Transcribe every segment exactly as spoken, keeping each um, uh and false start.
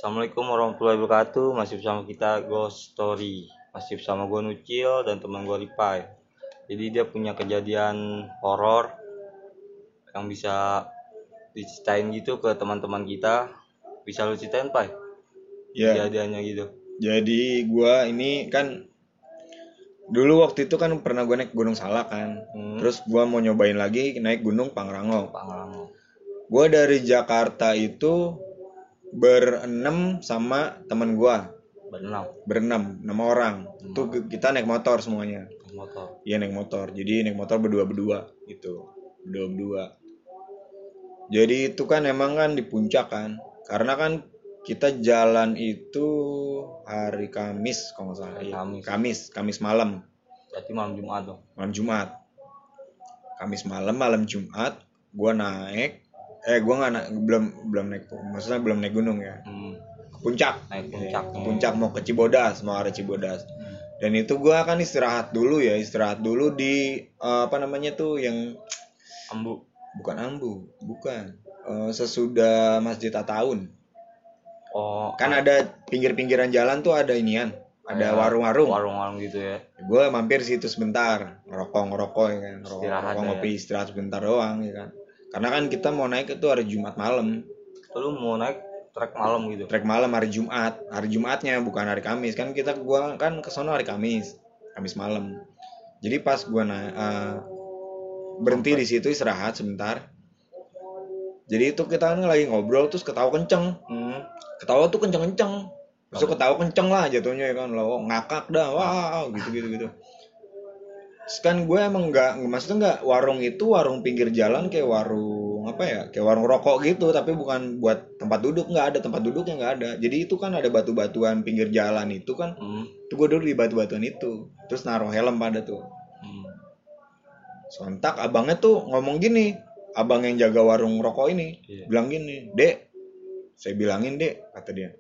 Assalamualaikum warahmatullahi wabarakatuh. Masih bersama kita Ghost Story. Masih bersama gue Nucil dan teman gue Ripai. Jadi dia punya kejadian horor yang bisa diceritain gitu ke teman-teman kita. Bisa lu ceritain, Pai? Ya, Kejadiannya gitu. jadi gua ini kan dulu waktu itu kan pernah gue naik Gunung Salak kan. Hmm. Terus gua mau nyobain lagi naik Gunung Pangrango. Pangrango. Gua dari Jakarta itu berenam sama temen gua. Berenam. Berenam, enam orang. Hmm. Tuh kita naik motor semuanya. Motor. Iya naik motor. Jadi naik motor berdua-berdua gitu. Berdua-berdua. Jadi itu kan emang kan di puncak kan. Karena kan kita jalan itu hari Kamis kalau nggak salah. Hari Iya, Kamis. Kamis, Kamis malam. Berarti malam Jumat dong. Malam Jumat. Kamis malam, malam Jumat, gua naik. Eh, gua nggak naik, belum belum naik, maksudnya belum naik gunung ya. Hmm. Ke puncak. Naik puncak. Ke puncak mau ke Cibodas, mau arah Cibodas. Hmm. Dan itu gua kan istirahat dulu ya, istirahat dulu di eh, apa namanya tuh yang Ambu. bukan Ambu, bukan. Eh, sesudah Masjid Ataun. Oh, Kan ada pinggir-pinggiran jalan tuh ada inian, ada warung-warung. Warung-warung gitu ya. Gue mampir situ sebentar, ngerokok ngerokok ya kan, ngerokok, Istirahat ngerokok ya. ngopi istirahat sebentar doang ya kan. Karena kan kita mau naik itu hari Jumat malam, Lu mau naik trek malam gitu. trek malam hari Jumat, hari Jumatnya bukan hari Kamis kan kita gua kan ke sono hari Kamis, Kamis malam. Jadi pas gua naik eh, berhenti di situ istirahat sebentar. Jadi itu kita kan lagi ngobrol terus ketawa kenceng, Hmm. ketawa tuh kenceng-kenceng. Masuk ketawa kenceng lah jatuhnya ya kan, lo ngakak dah, wah gitu gitu gitu. Terus kan gue emang nggak, maksudnya nggak warung itu warung pinggir jalan kayak warung apa ya, kayak warung rokok gitu, tapi bukan buat tempat duduk, nggak ada tempat duduknya nggak ada. Jadi itu kan ada batu-batuan pinggir jalan itu kan, Hmm. tuh gue duduk di batu-batuan itu, terus naruh helm pada tuh. Hmm. Sontak abangnya tuh ngomong gini, abang yang jaga warung rokok ini, Iya. bilang gini, Dek, saya bilangin Dek, kata dia.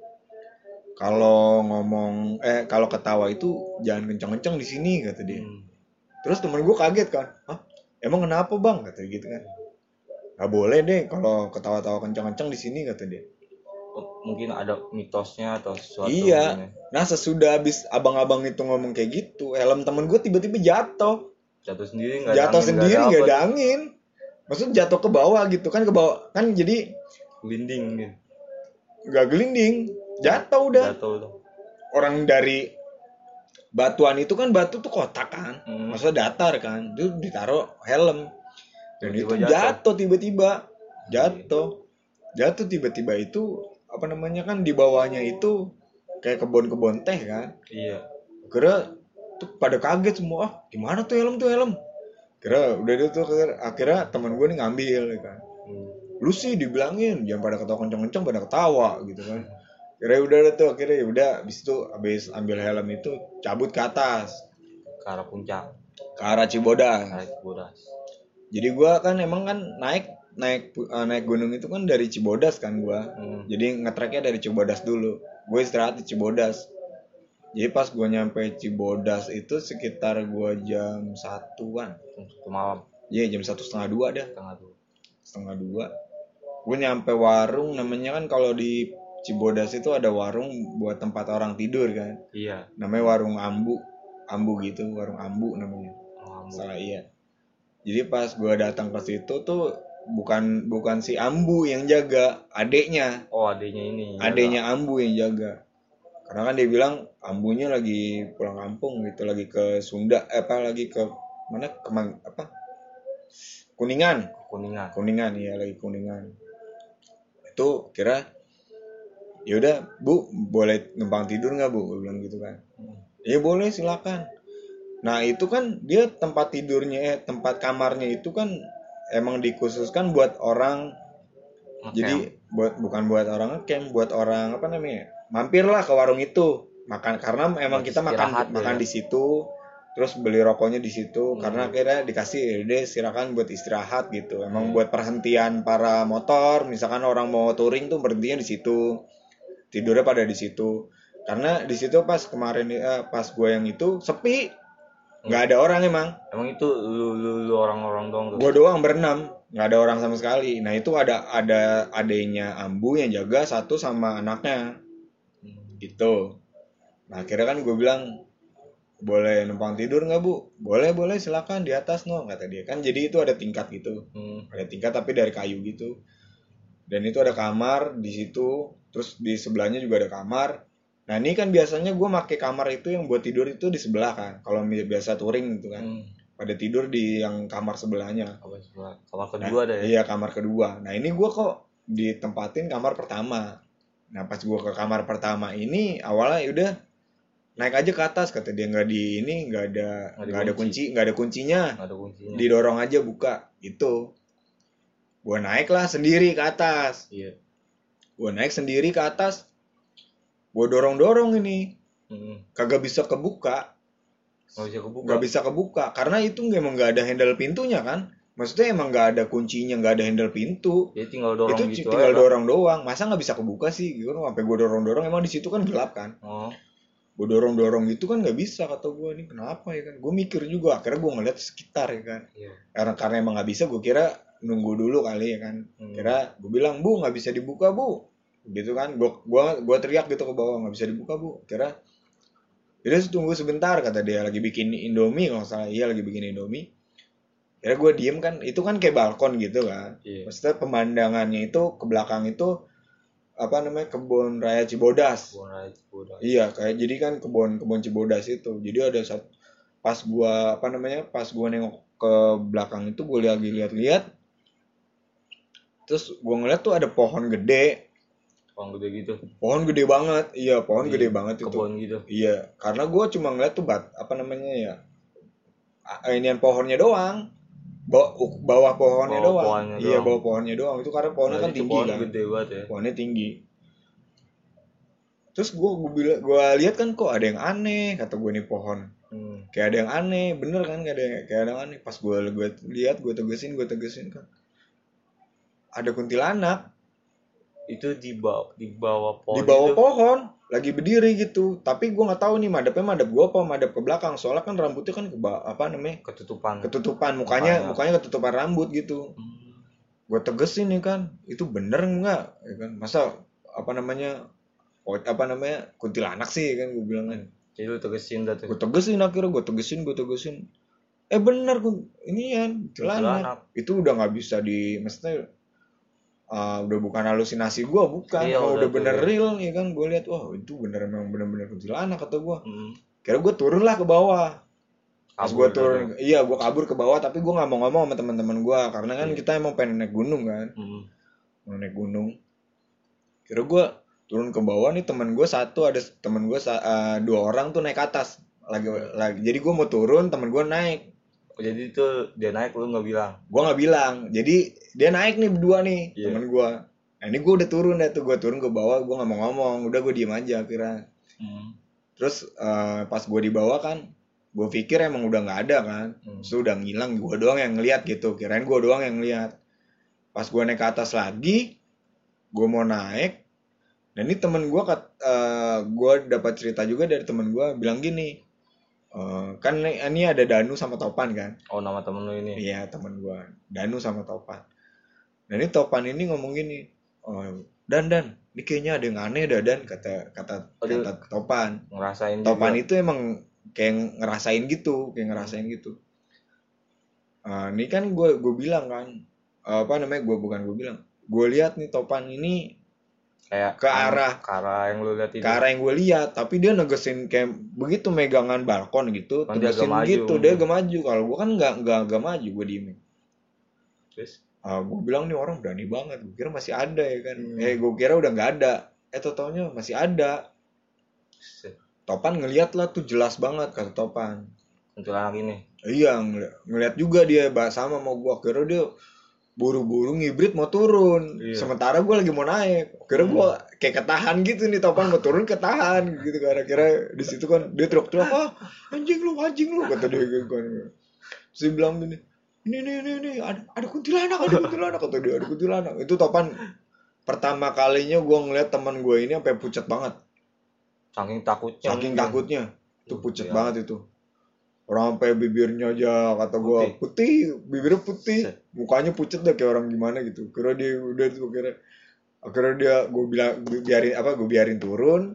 Kalau ngomong, eh kalau ketawa itu jangan kenceng-kenceng di sini, kata dia. Hmm. Terus temen gue kaget kan, hah? Emang kenapa bang? Kata gitu kan. Gak boleh deh kalau ketawa-tawa kenceng-kenceng di sini, kata dia. Oh, mungkin ada mitosnya atau sesuatu. Iya. mungkin ya. Nah sesudah habis abang-abang itu ngomong kayak gitu, helm temen gue tiba-tiba jatuh. Jatuh sendiri nggak ada Jatuh angin, sendiri nggak nggak ada ada apa, angin. Maksudnya jatuh ke bawah gitu kan, ke bawah kan, jadi gelinding gitu. nggak gelinding, jatuh udah. Jatuh tuh. Orang dari batuan itu kan, batu tuh kotak kan, Hmm. maksudnya datar kan, itu ditaruh helm. Dan Tiba-tiba itu jatuh. jatuh tiba-tiba, jatuh, jatuh tiba-tiba itu apa namanya kan, di bawahnya itu kayak kebun-kebun teh kan. Iya. Kira tuh pada kaget semua, ah gimana tuh helm tuh helm. Kira udah itu tuh akhirnya, akhirnya teman gue nih ngambil ya kan. Hmm. Lu sih dibilangin jangan pada ketawa kenceng-kenceng, pada ketawa gitu kan. Kira udah deh tuh, akhirnya ya udah habis itu habis ambil helm itu cabut ke atas Ke arah puncak, ke arah Cibodas. arah Cibodas. Jadi gua kan emang kan naik naik uh, naik gunung itu kan dari Cibodas kan gua. Hmm. Jadi ngetreknya dari Cibodas dulu. Gue istirahat di Cibodas. Jadi pas gua nyampe Cibodas itu sekitar gua jam satuan. Satu malam. Iya yeah, jam satu setengah dua dah. Setengah dua. Setengah dua. Gue nyampe warung, namanya kan kalau di Cibodas itu ada warung buat tempat orang tidur kan. Iya. Namanya warung Ambu. Ambu gitu, warung Ambu namanya. Oh, Ambu. Salah iya. Jadi pas gue datang ke situ tuh bukan bukan si Ambu yang jaga, adeknya. Oh, adanya ini. Adeknya Ambu yang jaga. Karena kan dia bilang Ambunya lagi pulang kampung gitu, lagi ke Sunda, eh, apa lagi ke mana? Kemang apa? Kuningan. Kuningan. Kuningan ya, lagi Kuningan. Itu kira ya udah Bu, boleh numpang tidur nggak Bu? Gue bilang gitu kan. Ya boleh, silakan. Nah itu kan dia tempat tidurnya, eh, tempat kamarnya itu kan emang dikhususkan buat orang. Ngecamp. Jadi buat bukan buat orang ngecamp, buat orang apa namanya, mampirlah ke warung itu makan, karena emang Buat kita makan istirahat makan ya. di situ, terus beli rokoknya di situ. Hmm. Karena akhirnya dikasih deh silakan buat istirahat gitu. Emang Hmm. buat perhentian para motor, misalkan orang mau touring tuh berhentinya di situ, tidurnya pada di situ. Karena di situ pas kemarin eh, pas gue yang itu sepi, nggak ada orang emang. Emang itu lu lu, lu orang-orang doang tuh. Gue doang berenam, nggak ada orang sama sekali. Nah itu ada ada adenya Ambu yang jaga satu sama anaknya. gitu. Nah akhirnya kan gue bilang, boleh numpang tidur nggak bu? Boleh boleh silakan di atas no, kata dia. Kan jadi itu ada tingkat gitu, Hmm. ada tingkat tapi dari kayu gitu. Dan itu ada kamar di situ, terus di sebelahnya juga ada kamar. Nah ini kan biasanya gue pakai kamar itu yang buat tidur itu di sebelah kan, kalau biasa touring gitu kan. Hmm. Pada tidur di yang kamar sebelahnya. Kamar sebelah. Kamar kedua Nah, ada ya? iya kamar kedua. Nah ini gue kok ditempatin kamar pertama. Nah pas gue ke kamar pertama ini awalnya udah naik aja ke atas, kata dia. Nggak di ini nggak ada Nggak nggak ada dikunci. kunci nggak ada kuncinya, Nggak ada kuncinya. didorong aja buka gitu. Gue naik lah sendiri ke atas. Iya. Gue naik sendiri ke atas, gue dorong dorong ini Hmm. kagak bisa kebuka. Nggak bisa kebuka. Nggak bisa kebuka karena itu emang nggak ada handle pintunya kan. Maksudnya emang nggak ada kuncinya, nggak ada handle pintu. Jadi tinggal dorong Itu gitu tinggal aja, dorong doang. Masa nggak bisa kebuka sih? Gitu sampai gue dorong dorong. Emang di situ kan gelap kan. Oh. Gue dorong dorong gitu kan nggak bisa, kata gue. Ini kenapa ya kan? Gue mikir juga. Akhirnya gue ngeliat sekitar ya kan. Iya. Karena karena emang nggak bisa, gue kira nunggu dulu kali ya kan. Hmm. Kira gue bilang, bu nggak bisa dibuka bu. Gitu kan. Gue gua gua teriak gitu ke bawah, nggak bisa dibuka bu. Kira dia tunggu sebentar, kata dia lagi bikin Indomie kalau nggak salah. Iya lagi bikin Indomie. Kira gue diem kan, itu kan kayak balkon gitu kan. Iya. Maksudnya pemandangannya itu ke belakang itu apa namanya, kebun raya Cibodas. Kebun raya Cibodas. Iya kayak jadi kan kebun kebun Cibodas itu. Jadi ada saat pas gua apa namanya pas gua nengok ke belakang itu, gue lagi lihat-lihat. Terus gua ngeliat tuh ada pohon gede. Pohon gede gitu. Pohon gede banget. Iya pohon Di gede banget itu. kebun gitu. Iya karena gua cuma ngeliat tuh bat apa namanya ya, a- inian pohonnya doang. Bawah, bawah pohonnya Bawah doang. pohonnya Iya doang. bawah pohonnya doang. Itu karena pohonnya Berarti kan itu tinggi pohon kan. gede banget ya. Pohonnya tinggi. Terus gue gue bilang gue lihat kan kok ada yang aneh, kata gue nih pohon. Hmm. Kayak ada yang aneh, bener kan, kayak ada yang, kayak ada yang aneh. Pas gue gue lihat, gue tegesin, gue tegesin kan. Ada kuntilanak Itu di bawah di bawah pohon di bawah itu. pohon, lagi berdiri gitu. Tapi gue nggak tahu nih madepnya madep gue apa madep ke belakang. Soalnya kan rambutnya kan ke ba- apa namanya Ketutupan. ketutupan, mukanya Mukanya. mukanya ketutupan rambut gitu. Hmm. Gue tegesin nih kan, itu bener nggak? Ya kan, masa apa namanya oh, apa namanya kuntilanak sih kan, gue bilang kan. Jadi lu tegesin dah tuh. Gue tegesin akhirnya, gue tegesin, gue tegesin. Eh bener kun, ini ya Kuntilanak. kuntilanak. Itu udah nggak bisa di, maksudnya uh, udah bukan halusinasi gue, bukan. Iya, Emang udah udah bener tuh. real ya kan. Gue lihat, wah itu bener emang bener-bener kuntilanak, kata gue. Hmm. Kira gue turun lah ke bawah. Pas gue Kabur turun, dah tuh. iya gue kabur ke bawah, tapi gue nggak mau ngomong sama teman-teman gue karena kan Iya. kita emang pengen naik gunung kan, Hmm. mau naik gunung. Kira gue turun ke bawah nih, temen gue satu, ada temen gue uh, dua orang tuh naik ke atas lagi lagi. Jadi gue mau turun, temen gue naik. Oh, jadi itu dia naik lu nggak bilang. Gue nggak bilang. Jadi dia naik nih berdua nih, Iya. temen gue. Nah ini gue udah turun deh tuh, gue turun ke bawah, gue nggak mau ngomong, udah gue diem aja akhirnya. Hmm. Terus uh, pas gue di bawah kan, gue pikir emang udah nggak ada kan, Hmm. terus udah ngilang, gue doang yang ngeliat gitu, kirain gue doang yang ngeliat. Pas gue naik ke atas lagi, gue mau naik, dan ini temen gue, uh, gue dapat cerita juga dari temen gue, bilang gini, uh, kan ini ada Danu sama Topan kan. Oh, nama temen lu ini. Iya temen gue, Danu sama Topan. Dan ini Topan ini ngomong gini, oh, Dan Dan, ini kayaknya ada yang aneh dah Dan, kata kata Oh, dia kata Topan. ngerasain Topan juga. itu emang kayak ngerasain gitu, kayak ngerasain gitu. Uh, ini kan gue gue bilang kan, uh, apa namanya, gue bukan gue bilang, gue lihat nih Topan ini Kayak ke arah ke arah yang lu lihat itu. ke arah yang gue lihat, tapi dia negesin kayak begitu megangan balkon gitu, Kan dia agak tegesin maju. gitu, dia agak maju. Kalau gue kan nggak nggak agak maju, gue diemin. Terus Uh, gue bilang nih orang berani banget, gue kira masih ada ya kan. Hmm. Eh gue kira udah nggak ada, eh tau-taunya masih ada. set, Topan ngeliat lah tuh, jelas banget kata Topan. kuntilanak ini. Iya ngeliat, ngeliat juga dia, bahas sama mau gue, kira dia buru-buru ngibrit mau turun. Iya. Sementara gue lagi mau naik, kira gue kayak ketahan gitu nih, Topan mau turun ketahan gitu, karena kira di situ kan dia teriak-teriak, ah anjing lu anjing lu, kata dia gitu kan. Terus dia bilang gini, ini ini ini, ini ada ada kuntilanak, ada kuntilanak, kata dia, ada kuntilanak. Itu Topan pertama kalinya gue ngeliat teman gue ini sampai pucat banget, Saking takutnya. saking mungkin. takutnya, itu pucat Iya. banget itu. Orang sampai bibirnya aja, kata gue Putih. putih, bibirnya putih, Set. mukanya pucat deh kayak orang gimana gitu. Kira dia udah tuh, kira akhirnya dia gue bilang gue biarin apa gue biarin turun.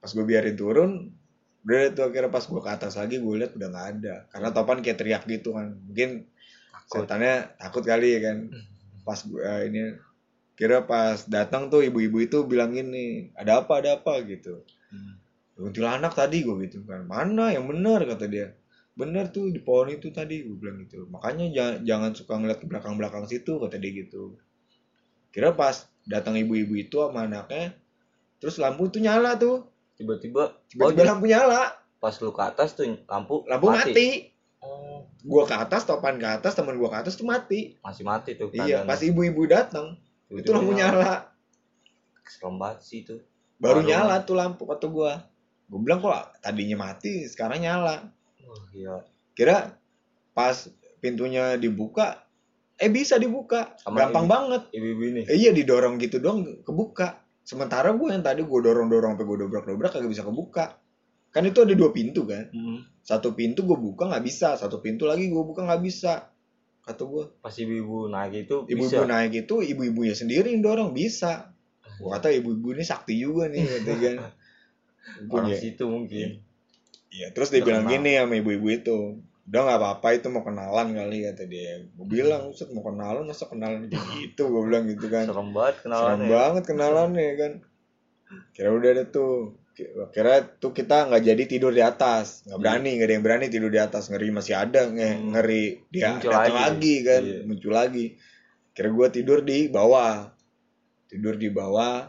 Pas gue biarin turun, udah tuh akhirnya pas gue ke atas lagi gue lihat udah nggak ada. Karena Topan kayak teriak gitu kan. Mungkin Takut. setannya takut kali ya kan. Pas gue uh, ini kira pas datang tuh ibu-ibu itu bilang gini, ada apa ada apa gitu. Hmm. Kuntilanak tadi gue gitu kan. Mana yang benar kata dia. Benar tuh di pohon itu tadi gue bilang gitu. Makanya jangan, jangan suka ngeliat ke belakang-belakang situ kata dia gitu. Kira pas datang ibu-ibu itu sama anaknya, terus lampu tuh nyala tuh. Tiba-tiba Tiba-tiba oh, lampu nyala. Pas lu ke atas tuh lampu Lampu mati. mati. Oh. Gua ke atas, Topan ke atas, teman gua ke atas tuh mati. Masih mati tuh. Iya, pas ibu-ibu datang, itu lampu nyala. Serem banget sih itu. Baru, Baru nyala tuh lampu kata gua. Gua bilang kok tadinya mati, sekarang nyala. Oh iya. Kira pas pintunya dibuka, eh bisa dibuka. Sama gampang ibu, banget. Ibu-ibu ini. Eh, iya didorong gitu dong kebuka. Sementara gua yang tadi gua dorong-dorong sampai gua dobrak-dobrak kagak bisa kebuka. Kan itu ada dua pintu kan. Hmm. Satu pintu gue buka nggak bisa, satu pintu lagi gue buka nggak bisa. Kata gue. Pas ibu-ibu naik itu ibu-ibu bisa. naik itu ibu-ibunya sendiri yang dorong bisa. Gue kata ibu-ibu ini sakti juga nih, gitu kan. Orang situ mungkin. Iya, terus dia udah bilang kenal. Gini sama ibu-ibu itu, udah nggak apa-apa itu mau kenalan kali kata dia. Gue bilang, Ustaz mau kenalan masa kenalan gitu, gue bilang gitu kan. Serem banget kenalannya. Serem banget kenalannya kan. Kira udah ada tuh. Kira tuh kita nggak jadi tidur di atas, nggak berani, nggak ada yang berani tidur di atas, ngeri masih ada, nge- ngeri dia datang lagi, lagi kan, iya. muncul lagi. Kira gue tidur di bawah, tidur di bawah,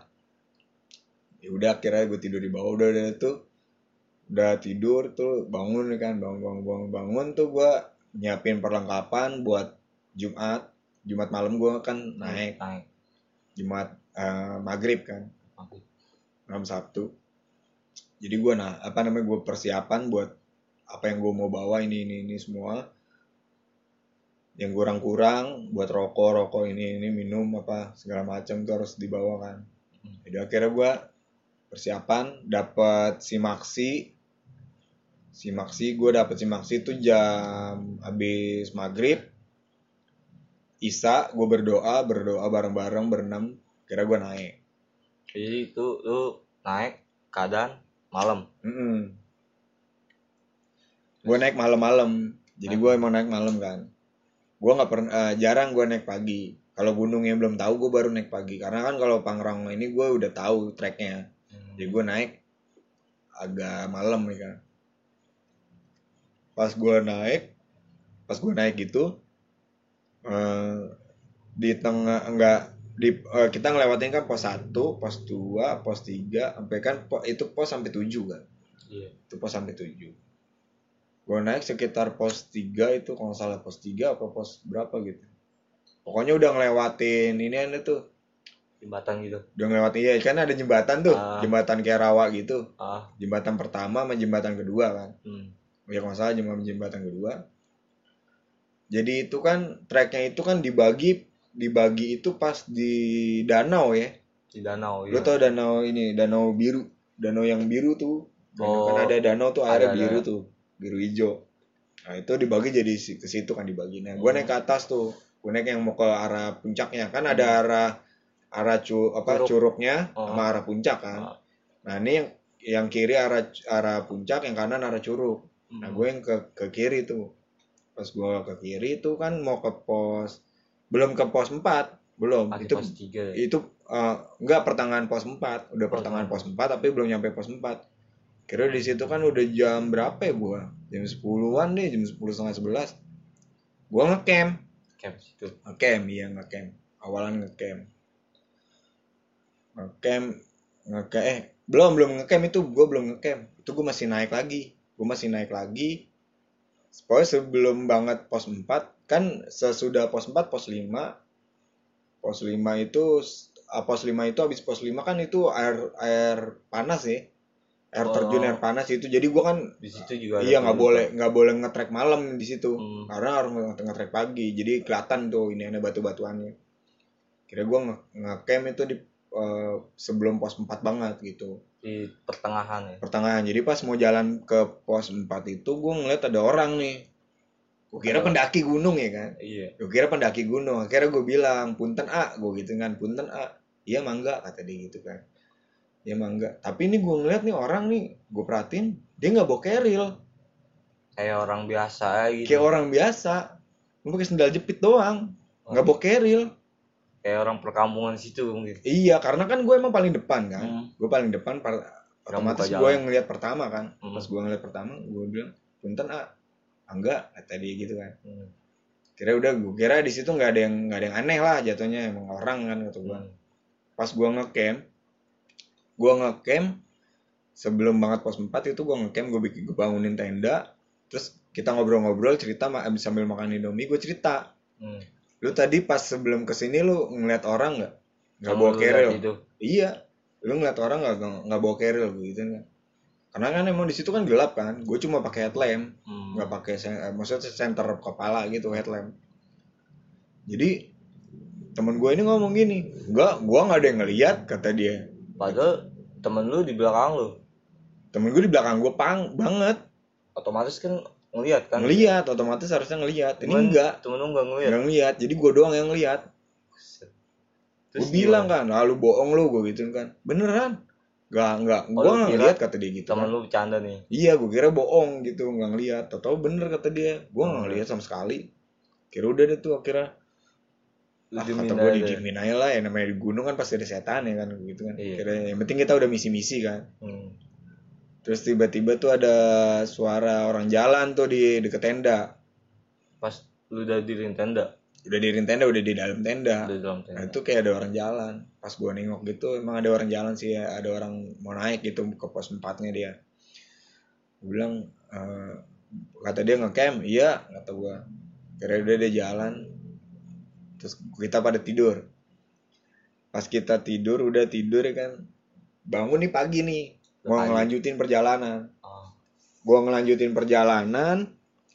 ya udah kira gue tidur di bawah, udah udah tuh, udah tidur tuh bangun kan, bangun bangun bangun bangun tuh gue nyiapin perlengkapan buat Jumat, Jumat malam gue kan naik, naik. Jumat uh, maghrib kan, malam Sabtu. Jadi gue nah apa namanya gue persiapan buat apa yang gue mau bawa ini ini ini semua yang kurang-kurang buat rokok rokok ini ini minum apa segala macam tuh harus dibawa kan. Jadi akhirnya gue persiapan dapat simaksi simaksi gue dapat simaksi itu jam habis maghrib Isya gue berdoa berdoa bareng-bareng berenam kira gue naik. Jadi itu lu naik keadaan malam. Mm-mm. Gue naik malam-malam. Jadi gue emang naik malam kan. Gue nggak pernah uh, jarang gue naik pagi. Kalau gunungnya belum tahu gue baru naik pagi. Karena kan kalau Pangrango ini gue udah tahu treknya. Hmm. Jadi gue naik agak malam ya kan. Pas gue naik, pas gue naik gitu, uh, di tengah enggak di uh, kita ngelewatin kan pos satu, pos dua, pos tiga, sampai kan po, itu pos sampai tujuh kan. Iya. Itu pos sampai tujuh. Gue naik sekitar pos tiga itu kalau salah pos tiga apa pos berapa gitu. Pokoknya udah ngelewatin ini ada tuh jembatan gitu. Udah ngelewatin ya kan ada jembatan tuh, ah. jembatan kayak rawa gitu. Ah. Jembatan pertama sama jembatan kedua kan. Hmm. Ya kalau salah jembatan jembatan kedua. Jadi itu kan treknya itu kan dibagi dibagi itu pas di danau ya. Di danau ya. Lu tau danau ini, danau biru. Danau yang biru tuh. Oh, kan ada danau tuh airnya biru ada. Tuh. Biru hijau. Nah, itu dibagi jadi ke situ kan dibagi. Nah, gue naik ke atas tuh. Gue naik yang mau ke arah puncaknya. Kan ada arah arah cu, apa Curug. curugnya oh. sama arah puncak kan. Oh. Nah, ini yang yang kiri arah arah puncak, yang kanan arah curug. Hmm. Nah, gue yang ke ke kiri tuh. Pas gue ke kiri itu kan mau ke pos belum ke pos empat, belum. Pagi itu pos tiga. Itu uh, enggak pertengahan pos empat, udah pos pertengahan pos empat tapi belum nyampe pos empat. Kira di situ kan udah jam berapa ya gua? Jam sepuluhan deh, jam sepuluh setengah sebelas. Gua ngecamp. Camp situ. Ngecamp, iya ngecamp. Awalan ngecamp. Ngecamp, ngecamp eh belum belum ngecamp itu gua belum ngecamp. Itu gua masih naik lagi. Gua masih naik lagi. Pokoknya sebelum banget pos empat, kan sesudah pos empat pos lima. Pos lima itu pos lima itu habis pos lima kan itu air air panas ya. Air terjun oh. air panas itu. Jadi gua kan di situ juga iya nggak boleh nggak boleh ngetrek malam di situ. Hmm. Karena harus ngetrek pagi. Jadi kelihatan tuh ini ada batu-batuannya. Kira gua nge-camp itu di uh, sebelum pos empat banget gitu. Di pertengahan ya. Pertengahan. Jadi pas mau jalan ke pos empat itu gue ngeliat ada orang nih. Gue kira pendaki gunung ya kan. Iya. Gue kira pendaki gunung. Akhirnya gue bilang, "Punten A," gue gitu kan, "Punten A." "Iya mangga," kata dia gitu kan. ya emang enggak. Tapi ini gue ngeliat nih orang nih, gue perhatiin dia nggak bawa keril, kayak orang biasa gitu. kayak orang biasa, gue pakai sendal jepit doang, nggak bawa keril. Kayak orang perkampungan situ mungkin. Iya, karena kan gue emang paling depan kan, Hmm. gue paling depan, par- otomatis gue yang ngeliat pertama kan. Hmm. Pas gue ngeliat pertama, gue bilang, punten ah, enggak, kata dia gitu kan. Hmm. Kira udah, gue kira di situ nggak ada yang nggak ada yang aneh lah jatuhnya, emang orang kan kata gue. Hmm. Pas gue ngecamp, gue ngecamp sebelum banget pos empat itu gue ngecamp, gue bikin gue bangunin tenda, terus kita ngobrol-ngobrol cerita abis sambil makan Indomie, gue cerita. Hmm. Lu tadi pas sebelum kesini lu ngeliat orang nggak nggak bawa keril? Iya, lu ngeliat orang nggak nggak bawa keril gitu kan? Karena kan emang di situ kan gelap kan, gue cuma pakai headlamp, nggak hmm. pakai sen- maksudnya center kepala gitu headlamp. Jadi temen gue ini ngomong gini, enggak, gue nggak ada yang ngeliat kata dia. Padahal temen lu di belakang lu. Temen gue di belakang gue pang banget. Otomatis kan ngelihat kan? Ngelihat, otomatis harusnya ngelihat. Ini temen, enggak. Temen lu enggak ngelihat. Enggak ngelihat. Jadi gue doang yang ngelihat. Gue bilang kan, ah, lu bohong lu, gue gituin kan. Beneran? Enggak, enggak. Oh, gue enggak ngelihat kata dia gitu. Temen kan. lu bercanda nih. Iya, gue kira bohong gitu, enggak ngelihat. Tahu bener kata dia. Gue enggak oh, ngelihat sama sekali. Kira udah deh tuh akhirnya. Ah, kata gue didiemin aja lah, ya namanya di gunung kan pasti ada setan ya kan gitu kan. Iya. Kira yang penting kita udah misi-misi kan. Hmm. Terus tiba-tiba tuh ada suara orang jalan tuh di deket tenda. Pas lu udah di tenda? Udah di tenda, udah di dalam tenda. Di dalam tenda. Nah, itu kayak ada orang jalan. Pas gua nengok gitu, emang ada orang jalan sih ya. Ada orang mau naik gitu ke pos empatnya dia. Gua bilang, e, kata dia ngecamp, iya kata gua. Kira udah dia jalan. Terus kita pada tidur. Pas kita tidur, udah tidur ya kan. Bangun nih pagi nih. Mau pagi. Ngelanjutin perjalanan. Oh. Gua ngelanjutin perjalanan.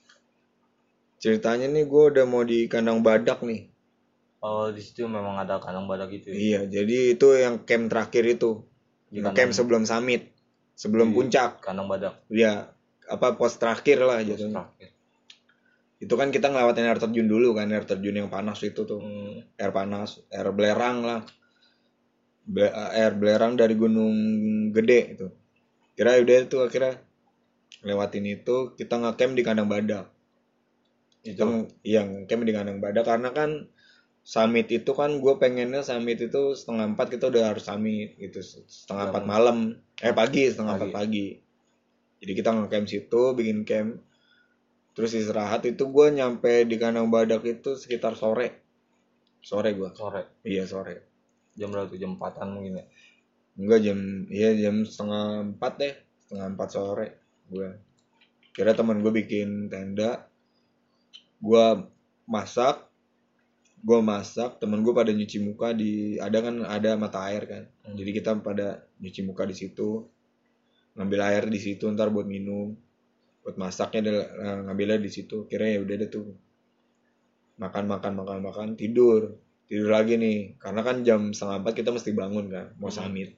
Ceritanya nih gue udah mau di kandang badak nih. Oh, di situ memang ada kandang badak itu. Ya? Iya, jadi itu yang camp terakhir itu. Kandang... Camp sebelum summit, sebelum puncak. Kandang badak. Iya, apa pos terakhir lah jatuhnya. Itu kan kita ngelewatin air terjun dulu kan, air terjun yang panas itu tuh. Hmm. Air panas, air belerang lah. Be- air belerang dari Gunung Gede itu. Kira udah itu akhirnya lewatin itu, kita nge-camp di kandang badak. Itu yang camp di kandang badak karena kan summit itu kan gue pengennya summit itu setengah empat kita udah harus summit gitu, setengah empat malam eh pagi setengah empat pagi. Jadi kita nge-camp situ, bikin camp, terus istirahat. Itu gue nyampe di kandang badak itu sekitar sore sore gue sore iya sore jam berapa tuh? Jam empatan mungkin ya? Enggak, jam iya jam setengah empat deh, setengah empat sore. Gue kira teman gue bikin tenda, gue masak, gue masak, temen gue pada nyuci muka di, ada kan ada mata air kan, hmm. Jadi kita pada nyuci muka di situ, ngambil air di situ, ntar buat minum, buat masaknya ngambilnya di situ. Kira ya udah deh tuh, makan makan makan makan tidur tidur lagi nih, karena kan jam setengah empat kita mesti bangun kan, mau hmm. summit.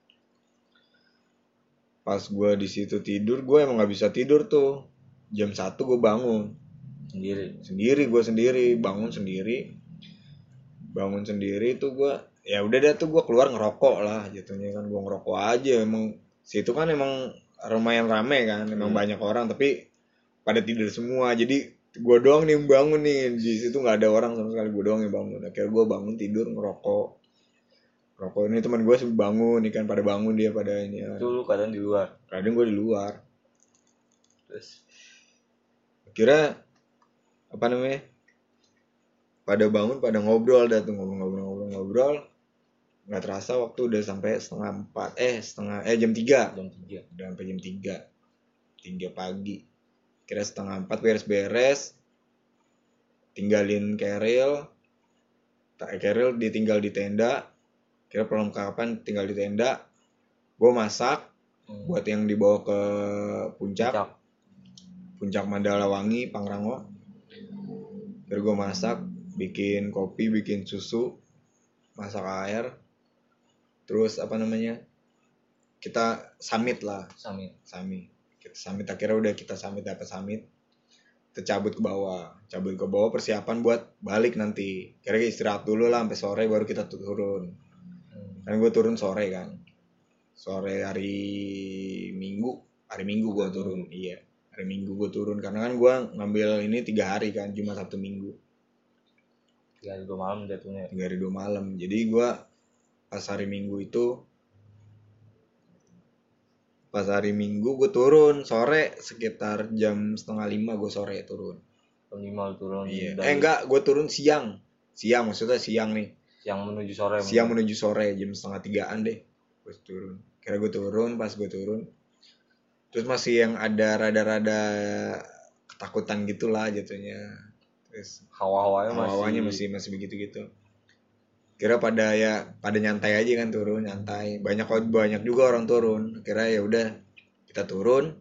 Pas gue di situ tidur, gue emang nggak bisa tidur tuh, jam satu gue bangun. sendiri sendiri gue sendiri bangun sendiri bangun sendiri tuh gue ya udah deh tuh gue keluar ngerokok lah jatuhnya kan. Gue ngerokok aja, emang situ kan emang lumayan rame kan, emang hmm. banyak orang tapi pada tidur semua. Jadi gue doang nih yang bangun nih, di situ nggak ada orang sama sekali, gue doang yang bangun. Akhirnya gue bangun tidur ngerokok ngerokok ini teman gue bangun nih kan, pada bangun dia pada ini. Itu lu kadang di luar? Kadang gue di luar. Terus akhirnya apa namanya, pada bangun, pada ngobrol dah tuh, ngobrol-ngobrol-ngobrol. Nggak terasa waktu udah sampai setengah empat, eh setengah, eh jam tiga. Jam tiga. Udah sampai jam tiga. Tiga pagi. Kira setengah empat beres-beres. Tinggalin keril. Tak keril ditinggal di tenda. Kira perlengkapan tinggal di tenda. Gue masak. Hmm. Buat yang dibawa ke puncak. Puncak, puncak Mandalawangi, Pangrango. Kira gue masak, bikin kopi, bikin susu, masak air, terus apa namanya, kita summit lah, summit, summit, kita summit. Akhirnya udah kita summit, dapat summit, kita cabut ke bawah, cabut ke bawah persiapan buat balik nanti. Kira-kira istirahat dulu lah sampai sore baru kita turun, hmm. Kan gue turun sore kan, sore hari Minggu hari Minggu gue turun. Iya, hari Minggu gue turun karena kan gue ngambil ini tiga hari kan, Jumat Sabtu Minggu. Tiga hari dua malam jatuhnya. Tiga hari dua malam. Jadi gue pas hari Minggu itu pas hari Minggu gue turun sore sekitar jam setengah lima gue sore turun. Jam lima turun. Iya. Dari Eh enggak, gue turun siang. Siang maksudnya siang nih. siang menuju sore. Siang menuju sore jam setengah tigaan deh. Gue turun. Kira gue turun, pas gue turun. Terus masih yang ada rada-rada ketakutan gitulah jatuhnya. Terus hawa-hawanya masih hawa-hawanya masih masih begitu-gitu. Kira pada ya pada nyantai aja kan turun nyantai. Banyak banyak juga orang turun. Kira ya udah kita turun.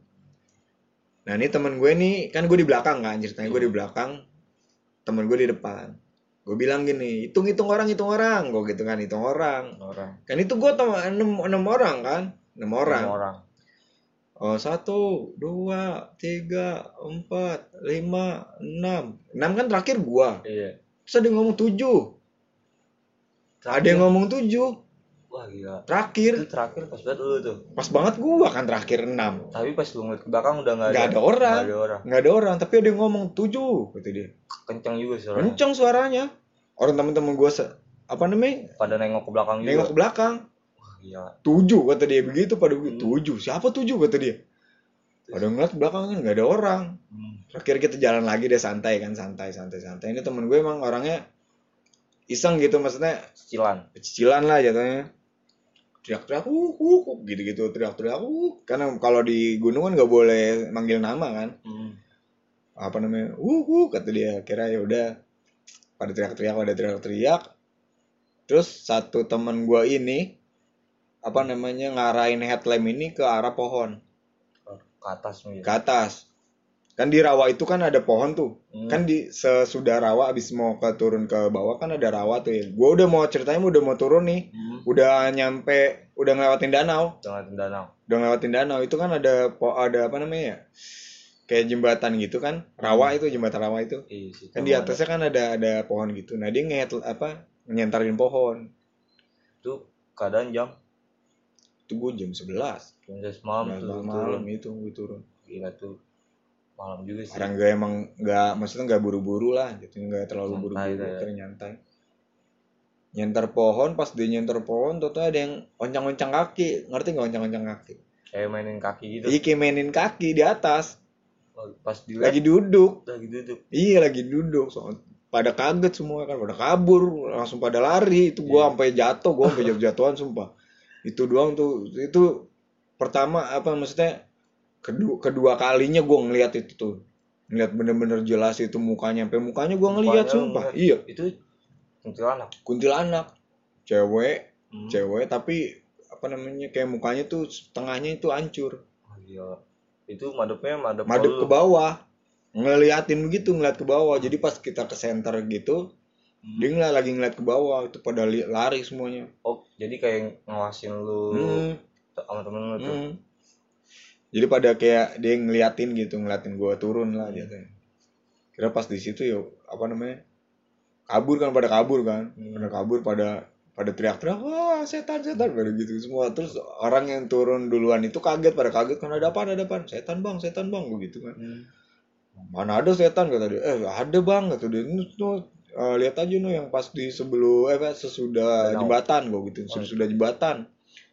Nah ini temen gue nih kan gue di belakang kan ceritanya gue di belakang, temen gue di depan. Gue bilang gini, hitung hitung orang hitung orang, gue gitu kan hitung orang. orang. Kan itu gue teman enam enam orang kan, enam orang. enam orang. Oh satu, dua, tiga, empat, lima, enam, enam kan terakhir gue. Iya. Terus ada yang ngomong tujuh. Terakhir. Ada yang ngomong tujuh. Wah gila. Terakhir. Itu terakhir pas banget dulu tuh. Pas banget gua kan terakhir enam. Tapi pas lu ngeliat ke belakang udah nggak ada. Nggak ada orang. Nggak ada orang. Nggak ada orang. Tapi ada yang ngomong tujuh, kata dia. Kencang juga suaranya. Kencang suaranya. Orang teman-teman gua se- apa namanya? Pada nengok ke belakang juga. Nengok ke belakang. Wah gila. Tujuh kata dia begitu pada begitu. Hmm. Tujuh. Siapa tujuh kata dia? Pada ngeliat ke belakang kan nggak ada orang. Hmm. Terakhir kita jalan lagi deh santai kan santai santai santai. Ini temen gue emang orangnya iseng gitu maksudnya. Cicilan. Cicilan lah jatuhnya. Teriak-teriak uh, uh, uh gitu-gitu teriak-teriak uh karena kalau di gunung kan nggak boleh manggil nama kan. Hmm. Apa namanya uh, uh kata dia. Kira ya udah pada teriak-teriak pada teriak-teriak. Terus satu teman gua ini apa namanya ngarahin headlamp ini ke arah pohon, Ke atas nih. ke atas. Kan di rawa itu kan ada pohon tuh. Hmm. Kan di sesudah rawa abis mau ke turun ke bawah kan ada rawa tuh ya. Gua udah mau ceritanya udah mau turun nih. Hmm. Udah nyampe udah ngelewatin danau. Jangan danau. Udah ngelewatin danau itu kan ada po ada apa namanya ya? Kayak jembatan gitu kan. Rawa itu jembatan rawa itu. Iya sih. Kan di atasnya kan ada ada pohon gitu. Nah, dia ngehet apa? Nyentarin pohon. Itu keadaan jam Itu gue jam sebelas. jam sebelas malam Nah, tuh malam turun. itu gue turun. Gila tuh. Malam juga sih. Orang gue emang nggak maksudnya nggak buru-buru lah, gitu nggak terlalu Nyantai buru-buru, kayak. kira nyantai. Nyentar pohon, pas dia nyentar pohon, tuh ada yang oncang-oncang kaki, ngerti nggak oncang-oncang kaki? Kayak mainin kaki gitu. Iya kayak mainin kaki di atas, Pas dilihat lagi duduk, lagi duduk. iya lagi duduk, so, pada kaget semua kan, pada kabur, langsung pada lari, itu gua Iya. sampai jatuh, gua sampai jatuh-jatuhan sumpah. Itu doang tuh, itu pertama apa maksudnya kedua kedua kalinya gua ngelihat itu tuh. Ngeliat bener-bener jelas itu mukanya, sampai mukanya gua ngelihat Mukanya sumpah. ngeliat. Iya, Itu kuntilanak. kuntilanak. Cewek, Hmm. cewek tapi apa namanya kayak mukanya tuh setengahnya itu hancur. Oh, gila. Itu madepnya madep Madep lu. ke bawah. Ngeliatin begitu ngeliat ke bawah. Jadi pas kita ke center gitu, Hmm. dia ngeliat lagi ngeliat ke bawah, itu pada li- lari semuanya. Oh, jadi kayak ngawasin lu Hmm. sama temen lu tuh. Hmm. Jadi pada kayak dia ngeliatin gitu, ngeliatin gua turun lah jatuhnya. Kira pas di situ ya apa namanya? Kabur kan pada kabur kan. Hmm. Pada kabur pada pada teriak-teriak, wah setan setan pada gitu semua. Terus orang yang turun duluan itu kaget, pada kaget kan ada apa ada apa? Setan bang, setan bang begitu kan. Hmm. Mana ada setan kata dia. Eh ada bang kata dia. Nuh, nuh, eh, lihat aja nuh yang pas di sebelum eh apa, sesudah Danau. jembatan gua gitu, sesudah jembatan.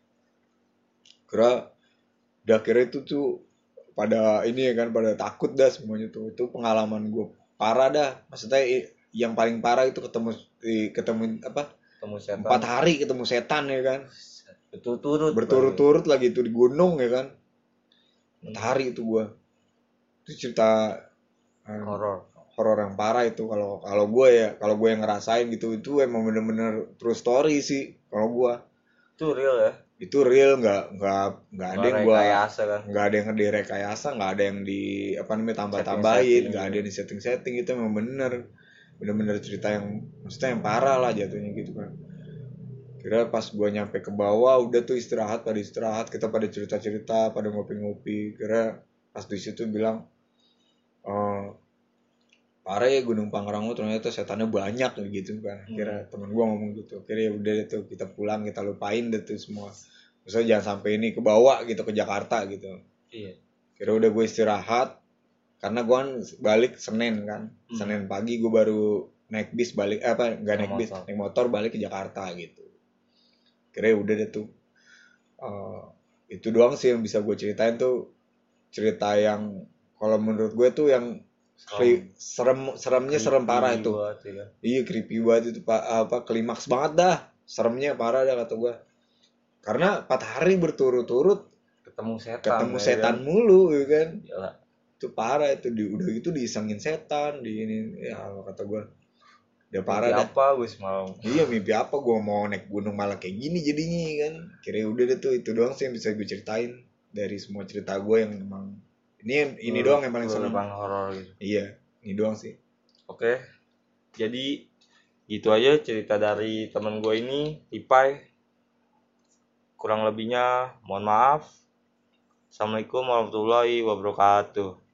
Kira udah kira itu tuh pada ini ya kan pada takut dah semuanya tuh. Itu pengalaman gua parah dah. Maksudnya i- yang paling parah itu ketemu i- ketemu apa? Ketemu setan. Empat hari ketemu setan ya kan. Berturut-turut. Berturut-turut lagi itu di gunung ya kan. Empat Hmm. hari itu gua. Itu cerita eh, Horor. horor yang parah itu kalau kalau gue ya kalau gue yang ngerasain gitu itu emang bener-bener true story sih kalau gue Itu real ya. itu real nggak nggak nggak ada yang gue rekayasa kan. nggak ada yang direkayasa nggak ada yang di apa namanya tambah-tambahin Setting-setting nggak ada gitu. yang di setting-setting itu emang bener bener-bener cerita yang maksudnya yang parah lah jatuhnya gitu kan. Kira pas gue nyampe ke bawah udah tuh istirahat pada istirahat kita pada cerita-cerita pada ngopi-ngopi kira pas di situ bilang eh parah ya Gunung Pangrango ternyata setannya banyak gitu kan. Kira temen gua ngomong gitu. Kira ya udah deh tuh kita pulang kita lupain deh tuh semua Maksudnya jangan sampai ini ke bawah gitu ke Jakarta gitu. Iya. Kira udah gue istirahat karena gue kan balik Senin kan. Hmm. Senin pagi gue baru naik bis balik eh, apa nggak naik Naik bis motor. naik motor balik ke Jakarta gitu. Kira udah deh tuh. Uh, itu doang sih yang bisa gue ceritain tuh, cerita yang kalau menurut gue tuh yang kli- serem seremnya serem parah itu. Buat, ya. Iya creepy banget itu pak, apa klimaks banget dah, seremnya parah dah kata gue. Karena empat hari berturut-turut Ketemu setan. ketemu ya setan kan? mulu, ya kan? Yalah. Itu parah itu, di udah gitu disengin setan, di ini ya kata gue. Udah parah Mimpi dah. apa gue semalam? Iya mimpi apa gue mau naik gunung malah kayak gini jadinya kan. Kira udah deh tuh, itu doang sih yang bisa gue ceritain dari semua cerita gue yang emang ini yang ini doang yang paling seneng. Horor gitu. Iya, ini doang sih. Oke. Jadi gitu aja cerita dari temen gue ini, Ipai. Kurang lebihnya mohon maaf. Assalamualaikum warahmatullahi wabarakatuh.